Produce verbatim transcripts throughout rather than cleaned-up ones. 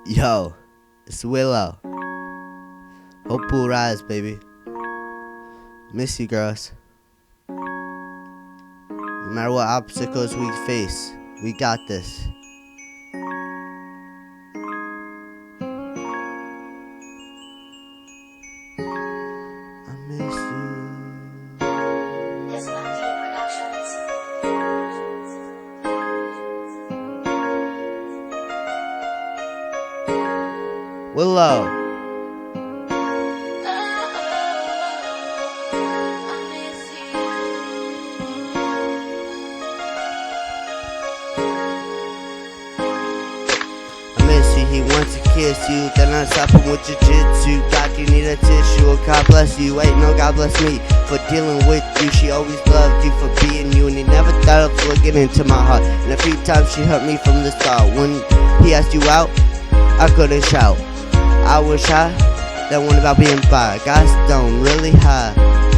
Yo, it's Willow. Hope will rise, baby. Miss you, girls. No matter what obstacles we face, we got this. I miss you. It's Lucky Productions. Willow. He wants to kiss you, then I stop him with jiu-jitsu. God, you need a tissue, oh, God bless you. Wait, no, God bless me for dealing with you. She always loved you for being you, and he never thought of looking into my heart. And a few times she hurt me from the start. When he asked you out, I couldn't shout. I was shy, that one about being bi. Got stoned really high,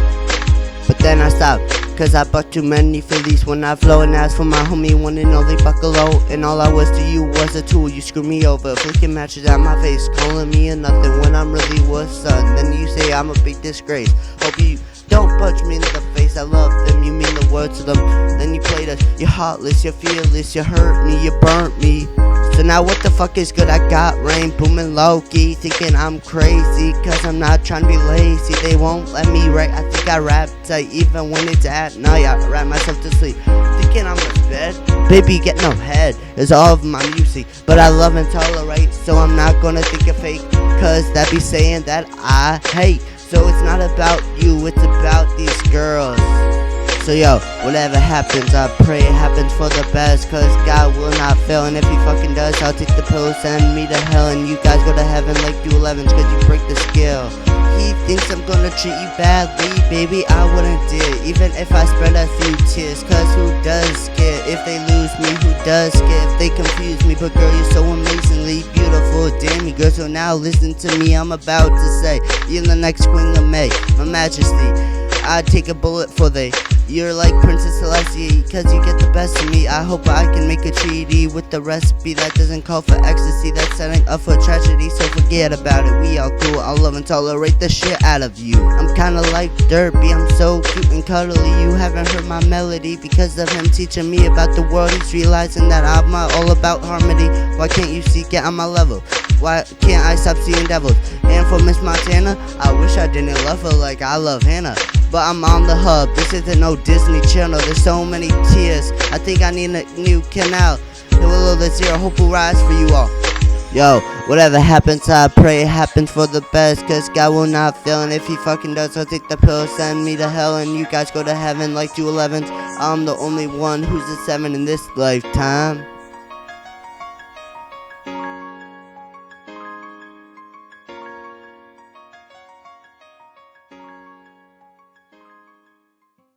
but then I stopped. Cause I bought too many Phillies when I flow and asked for my homie one and only Buccalo. And all I was to you was a tool, you screwed me over. Flicking matches at my face, calling me a nothing when I'm really was son. Then you say I'm a big disgrace. Hope you don't punch me in the face, I love them, you mean the world to them. Then you played us, you're heartless, you're fearless, you hurt me, you burnt me. So now what the fuck is good? I got rain, booming low-key, thinking I'm crazy, cause I'm not trying to be lazy. They won't let me write, I think I rap tight, even when it's at night, I rap myself to sleep, thinking I'm a bed. Baby, get no head, is all of my music, but I love and tolerate, so I'm not gonna think of fake, cause that be saying that I hate. So it's not about you, it's about these girls. So yo, whatever happens, I pray it happens for the best, cause God will not fail, and if he fucking does, I'll take the pill, send me to hell, and you guys go to heaven like you elevens, cause you break the scale. He thinks I'm gonna treat you badly, baby, I wouldn't dare, even if I spread a few tears, cause who does care if they lose me, who does care if they confuse me, but girl, you're so amazingly beautiful, damn you girl, so now listen to me, I'm about to say, you're the next queen of May, my majesty, I'd take a bullet for they. You're like Princess Celestia, cause you get the best of me. I hope I can make a treaty with the recipe that doesn't call for ecstasy, that's setting up for tragedy, so forget about it. We all cool, I'll love and tolerate the shit out of you. I'm kinda like Derpy, I'm so cute and cuddly. You haven't heard my melody because of him teaching me about the world. He's realizing that I'm all about harmony. Why can't you see, get on my level? Why can't I stop seeing devils? And for Miss Montana, I wish I didn't love her like I love Hannah. But I'm on the hub, this isn't no Disney Channel, there's so many tears, I think I need a new canal. The Willow, the zero, hope will rise for you all. Yo, whatever happens, I pray it happens for the best, cause God will not fail, and if he fucking does, I'll take the pill, send me to hell, and you guys go to heaven like two elevens. I'm the only one who's a seven in this lifetime.